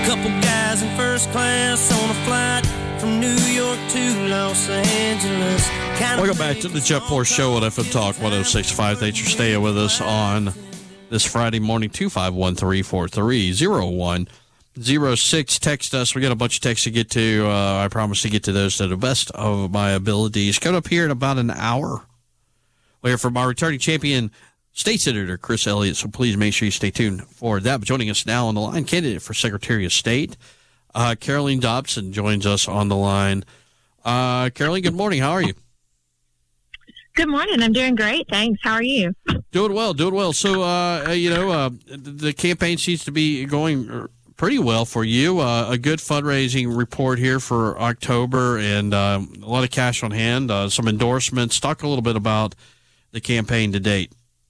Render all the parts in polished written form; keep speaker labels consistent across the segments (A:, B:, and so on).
A: Couple guys in first class on a flight from New York to Los Angeles.
B: Welcome back to the Jeff Moore Show on FM Talk 106.5. Thanks for staying with us on this Friday morning. 251-343-0106. Text us. We got a bunch of texts to get to. I promise to get to those to the best of my abilities. Coming up here in about an hour, we'll hear from our returning champion, State Senator Chris Elliott. So please make sure you stay tuned for that. But joining us now on the line, candidate for Secretary of State, Caroline Dobson joins us on the line. Caroline, good morning. How are you?
C: Good morning. I'm doing great. Thanks. How are you?
B: Doing well. So, the campaign seems to be going pretty well for you. A good fundraising report here for October and a lot of cash on hand, some endorsements. Talk a little bit about the campaign to date.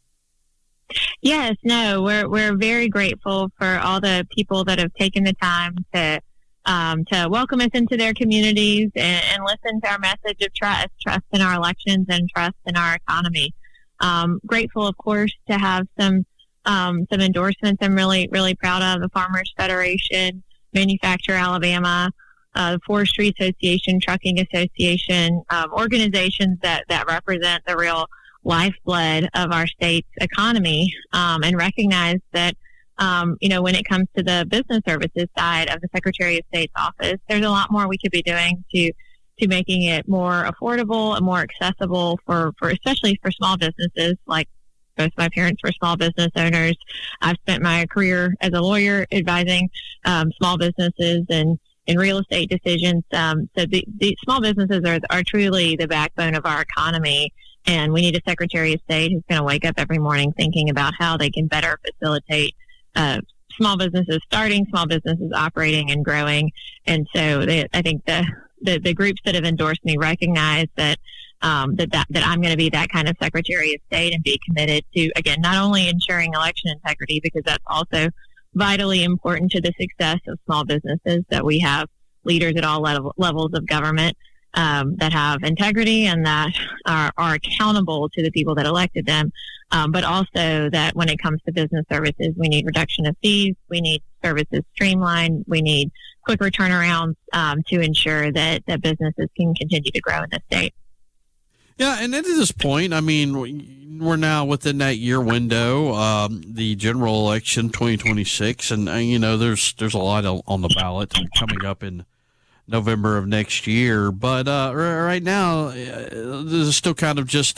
C: Yes, no, we're very grateful for all the people that have taken the time to welcome us into their communities and listen to our message of trust in our elections and trust in our economy. Grateful, of course, to have some endorsements I'm really, really proud of: the Farmers Federation, Manufacture Alabama, the Forestry Association, Trucking Association, organizations that represent the real lifeblood of our state's economy, and recognize that when it comes to the business services side of the Secretary of State's office, there's a lot more we could be doing to making it more affordable and more accessible for especially for small businesses. Like both my parents were small business owners. I've spent my career as a lawyer advising small businesses and in real estate decisions. So the small businesses are truly the backbone of our economy. And we need a Secretary of State who's going to wake up every morning thinking about how they can better facilitate small businesses starting, small businesses operating and growing. And so I think the groups that have endorsed me recognize that I'm going to be that kind of Secretary of State and be committed to, again, not only ensuring election integrity, because that's also vitally important to the success of small businesses, that we have leaders at all levels of government that have integrity and that are accountable to the people that elected them, but also that when it comes to business services, we need reduction of fees, we need services streamlined, we need quicker turnarounds to ensure that businesses can continue to grow in the state.
B: Yeah, and at this point, I mean, we're now within that year window, the general election 2026, and there's a lot on the ballot coming up in November of next year, but right now this is still kind of just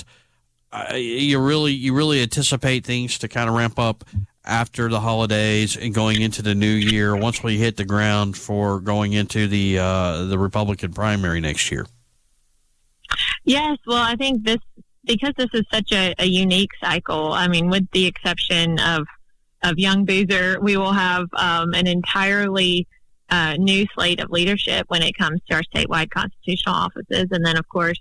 B: you really anticipate things to kind of ramp up after the holidays and going into the new year once we hit the ground for going into the Republican primary next year.
C: Yes, well, I think because this is such a unique cycle. I mean, with the exception of Young Boozer, we will have an entirely new slate of leadership when it comes to our statewide constitutional offices. And then, of course,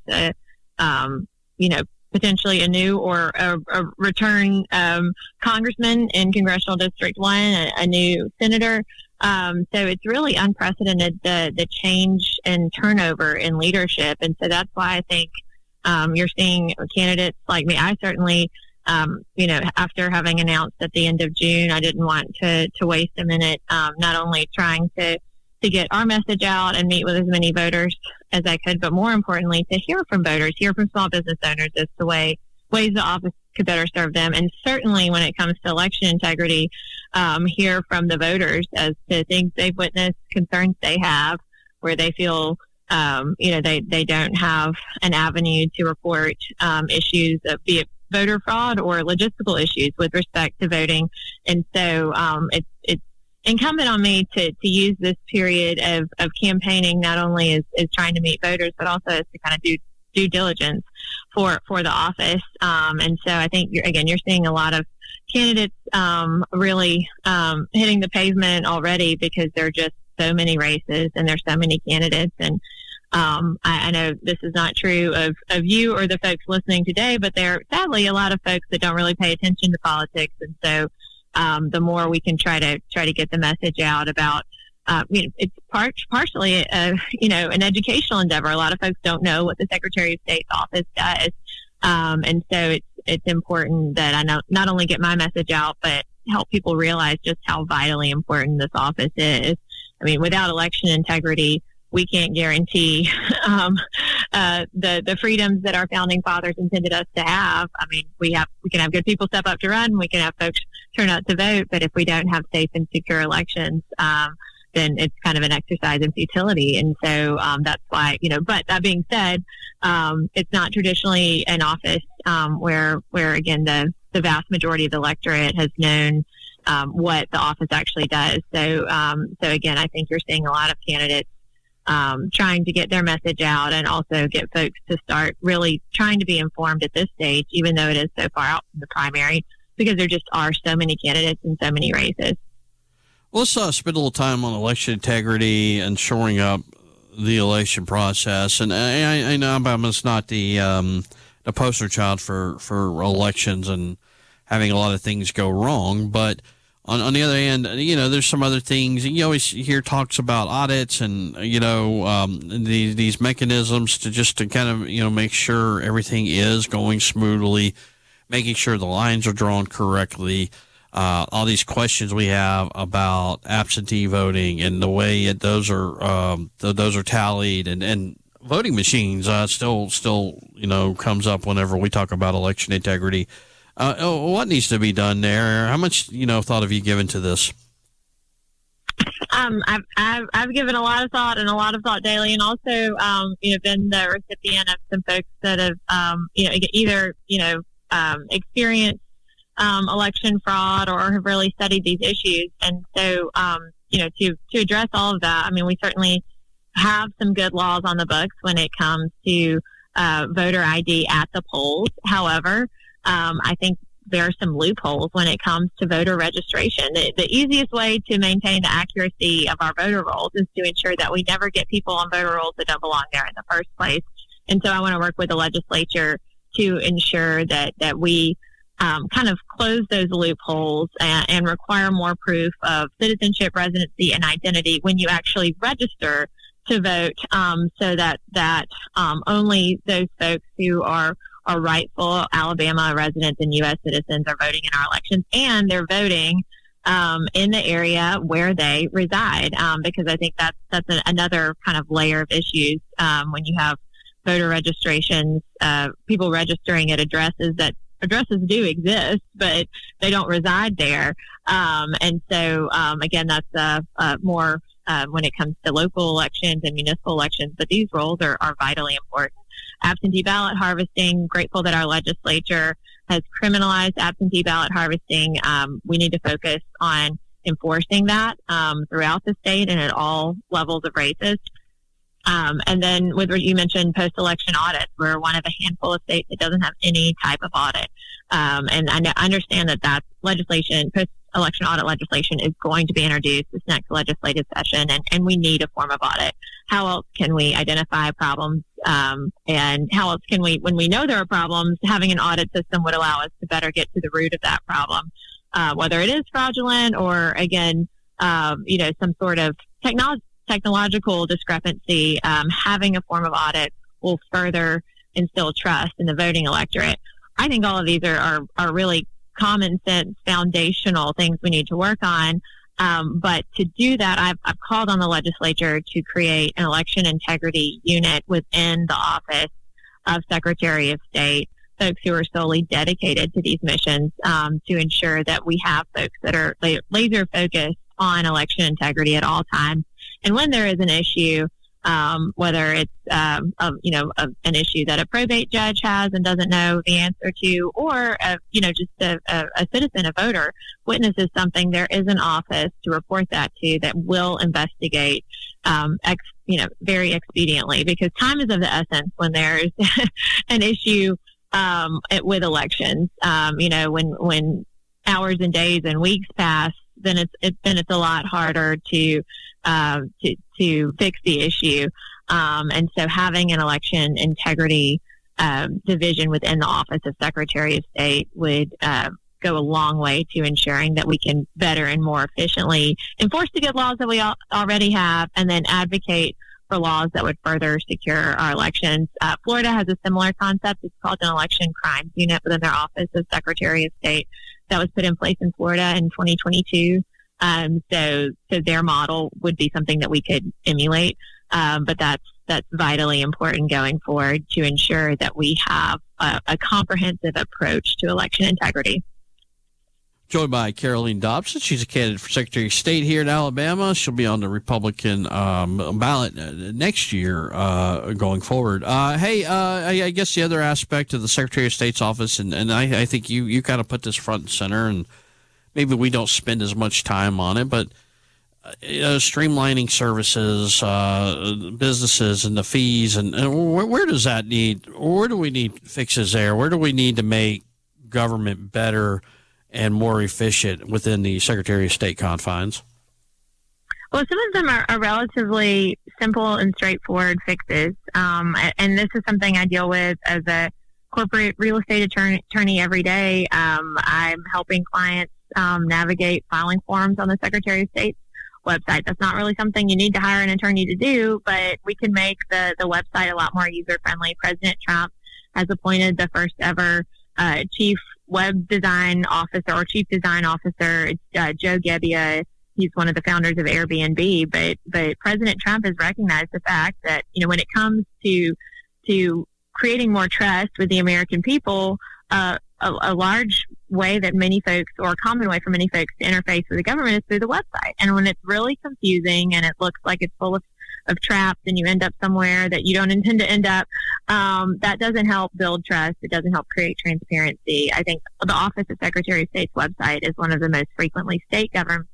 C: potentially a new or a return congressman in Congressional District 1, a new senator. So it's really unprecedented, the change and turnover in leadership. And so that's why I think you're seeing candidates like me. I certainly after having announced at the end of June, I didn't want to waste a minute, not only trying to get our message out and meet with as many voters as I could, but more importantly, to hear from voters, hear from small business owners as to ways the office could better serve them. And certainly when it comes to election integrity, hear from the voters as to things they've witnessed, concerns they have, where they feel they don't have an avenue to report issues of, be it voter fraud or logistical issues with respect to voting. And so it's incumbent on me to use this period of campaigning not only as trying to meet voters, but also as to kind of do due diligence for the office. And so I think you're seeing a lot of candidates really hitting the pavement already, because there are just so many races and there's so many candidates. And I know this is not true of you or the folks listening today, but there are sadly a lot of folks that don't really pay attention to politics. And so the more we can try to get the message out about, it's partially an educational endeavor. A lot of folks don't know what the Secretary of State's office does. And so it's important that I not only get my message out, but help people realize just how vitally important this office is. I mean, without election integrity, we can't guarantee the freedoms that our founding fathers intended us to have. I mean, we can have good people step up to run, we can have folks turn out to vote, but if we don't have safe and secure elections, then it's kind of an exercise in futility. And so that's why, but that being said, it's not traditionally an office where again, the vast majority of the electorate has known what the office actually does. So again, I think you're seeing a lot of candidates trying to get their message out and also get folks to start really trying to be informed at this stage, even though it is so far out from the primary, because there just are so many candidates and so many races.
B: Let's spend a little time on election integrity and shoring up the election process. And I know Alabama's not the poster child for elections and having a lot of things go wrong, but on the other hand, there's some other things. You always hear talks about audits and, these mechanisms to kind of, make sure everything is going smoothly, making sure the lines are drawn correctly. All these questions we have about absentee voting and the way those are tallied and voting machines still comes up whenever we talk about election integrity. What needs to be done there? How much thought have you given to this?
C: I've given a lot of thought daily, and also been the recipient of some folks that have either experienced election fraud or have really studied these issues. And so to address all of that, I mean, we certainly have some good laws on the books when it comes to voter ID at the polls. However, I think there are some loopholes when it comes to voter registration. The easiest way to maintain the accuracy of our voter rolls is to ensure that we never get people on voter rolls that don't belong there in the first place. And so I want to work with the legislature to ensure that we kind of close those loopholes and require more proof of citizenship, residency, and identity when you actually register to vote, so that only those folks who are rightful Alabama residents and U.S. citizens are voting in our elections, and they're voting in the area where they reside, because I think that's another kind of layer of issues when you have voter registrations, people registering at addresses do exist, but they don't reside there. And so, again, that's more when it comes to local elections and municipal elections, but these roles are vitally important. Absentee ballot harvesting, grateful that our legislature has criminalized absentee ballot harvesting. We need to focus on enforcing that throughout the state and at all levels of races. And then with what you mentioned, post-election audits, we're one of a handful of states that doesn't have any type of audit. And I understand that legislation, post-election audit legislation, is going to be introduced this next legislative session, and we need a form of audit. How else can we identify problems? And how else can we, when we know there are problems, having an audit system would allow us to better get to the root of that problem, whether it is fraudulent or, again, some sort of technological discrepancy. Having a form of audit will further instill trust in the voting electorate. I think all of these are really common sense, foundational things we need to work on. But to do that, I've called on the legislature to create an election integrity unit within the office of Secretary of State, folks who are solely dedicated to these missions, to ensure that we have folks that are laser focused on election integrity at all times. And when there is an issue, whether it's an issue that a probate judge has and doesn't know the answer to, or just a citizen, a voter witnesses something, there is an office to report that to that will investigate very expediently, because time is of the essence when there's an issue with elections. When hours and days and weeks pass, then it's a lot harder to fix the issue. And so having an election integrity division within the Office of Secretary of State would go a long way to ensuring that we can better and more efficiently enforce the good laws that we already have, and then advocate for laws that would further secure our elections. Florida has a similar concept. It's called an election crimes unit within their Office of Secretary of State that was put in place in Florida in 2022. So their model would be something that we could emulate. But that's vitally important going forward to ensure that we have a comprehensive approach to election integrity.
B: Joined by Caroline Dobson. She's a candidate for Secretary of State here in Alabama. She'll be on the Republican ballot next year going forward. I guess the other aspect of the Secretary of State's office, and I think you kind of put this front and center, and maybe we don't spend as much time on it, but streamlining services, businesses, and the fees, and where do we need fixes there? Where do we need to make government better and more efficient within the Secretary of State confines?
C: Well, some of them are relatively simple and straightforward fixes. And this is something I deal with as a corporate real estate attorney every day. I'm helping clients navigate filing forms on the Secretary of State's website. That's not really something you need to hire an attorney to do, but we can make the website a lot more user-friendly. President Trump has appointed the first ever chief web design officer or chief design officer. It's Joe Gebbia. He's one of the founders of Airbnb, but President Trump has recognized the fact that, when it comes to creating more trust with the American people, a large way that many folks, or a common way for many folks to interface with the government, is through the website. And when it's really confusing and it looks like it's full of traps and you end up somewhere that you don't intend to end up, that doesn't help build trust. It doesn't help create transparency. I think the Office of Secretary of State's website is one of the most frequented state government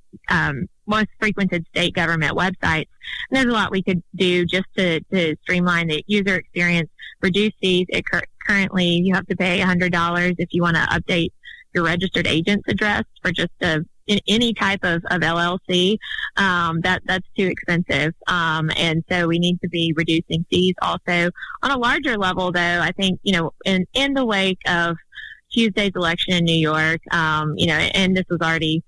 C: websites. And there's a lot we could do just to streamline the user experience, reduce fees. Currently, you have to pay $100 if you want to update your registered agent's address for just any type of LLC. That's too expensive. And so we need to be reducing fees also. On a larger level, though, I think, in the wake of Tuesday's election in New York, and this was already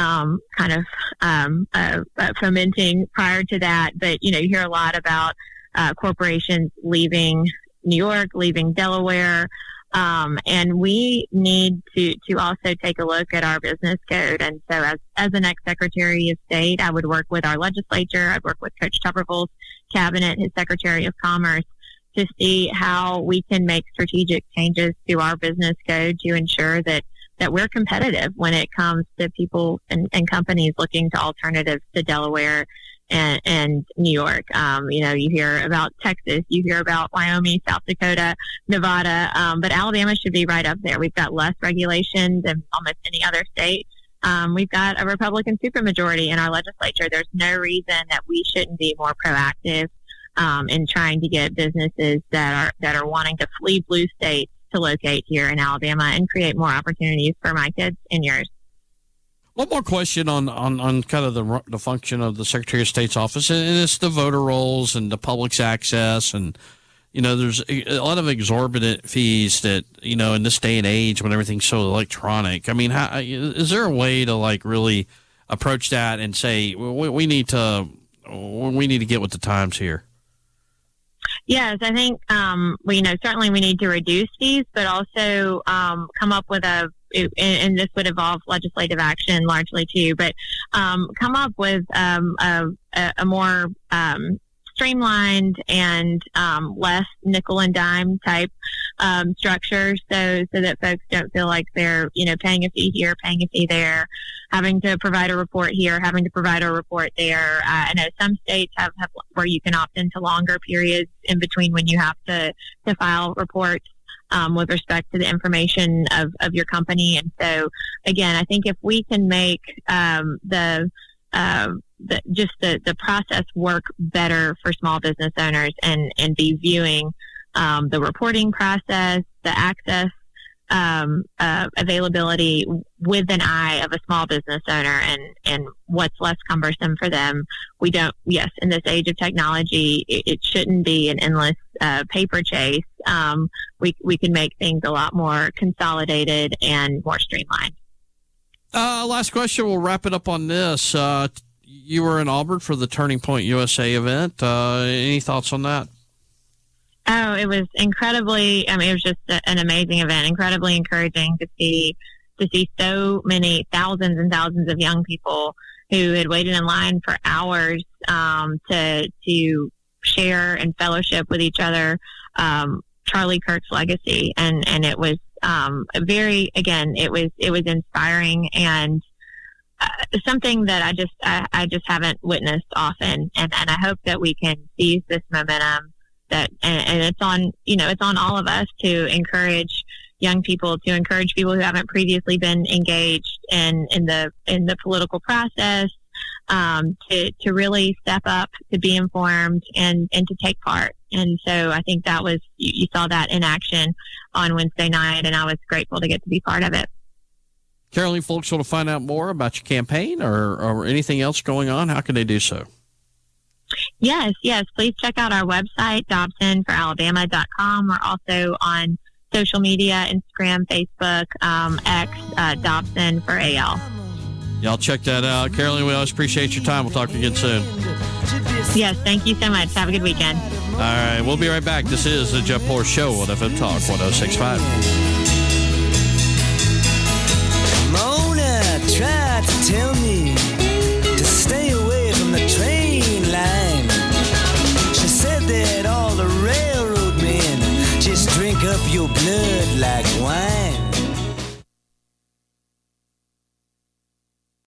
C: fomenting prior to that, but, you hear a lot about corporations leaving New York, leaving Delaware, and we need to also take a look at our business code. And so as the next Secretary of State, I would work with our legislature. I'd work with Coach Tuberville's cabinet, his Secretary of Commerce, to see how we can make strategic changes to our business code to ensure that we're competitive when it comes to people and companies looking to alternatives to Delaware and New York. You hear about Texas, you hear about Wyoming, South Dakota, Nevada, but Alabama should be right up there. We've got less regulations than almost any other state. We've got a Republican supermajority in our legislature. There's no reason that we shouldn't be more proactive in trying to get businesses that are wanting to flee blue states to locate here in Alabama and create more opportunities for my kids and yours.
B: One more question on kind of the function of the Secretary of State's office, and it's the voter rolls and the public's access, and there's a lot of exorbitant fees that in this day and age when everything's so electronic. I mean, is there a way to really approach that and say we need to get with the times here?
C: Yes, I think certainly we need to reduce fees, but also come up with and this would involve legislative action largely too, but come up with a more streamlined and less nickel and dime type structure, so that folks don't feel like they're paying a fee here, paying a fee there, having to provide a report here, having to provide a report there. I know some states have where you can opt into longer periods in between when you have to file reports with respect to the information of your company. And so, again, I think if we can make the process work better for small business owners and be viewing the reporting process, the access availability with an eye of a small business owner and what's less cumbersome for them. In this age of technology, it shouldn't be an endless paper chase. We can make things a lot more consolidated and more streamlined.
B: Last question. We'll wrap it up on this. You were in Auburn for the Turning Point USA event. Any thoughts on that?
C: Oh, it was incredibly, it was just an amazing event, incredibly encouraging to see to see so many thousands and thousands of young people who had waited in line for hours to share and fellowship with each other Charlie Kirk's legacy, and it was it was inspiring and something that I just haven't witnessed often, and I hope that we can seize this momentum and it's on all of us to encourage young people, to encourage people who haven't previously been engaged in the political process, to really step up, to be informed, and to take part. And so I think that was, you saw that in action on Wednesday night, and I was grateful to get to be part of it.
B: Caroline, folks want to find out more about your campaign or anything else going on, how can they do so?
C: Yes. Please check out our website, DobsonForAlabama.com. We're also on social media, Instagram, Facebook, X, Dobson for AL.
B: Y'all check that out. Caroline, we always appreciate your time. We'll talk to you again soon.
C: Yes, thank you so much. Have a good weekend.
B: All right, we'll be right back. This is the Jeff Poor Show on FM Talk 106.5.
D: Mona tried to tell me to stay away from the train line. She said that all the railroad men just drink up your blood like wine.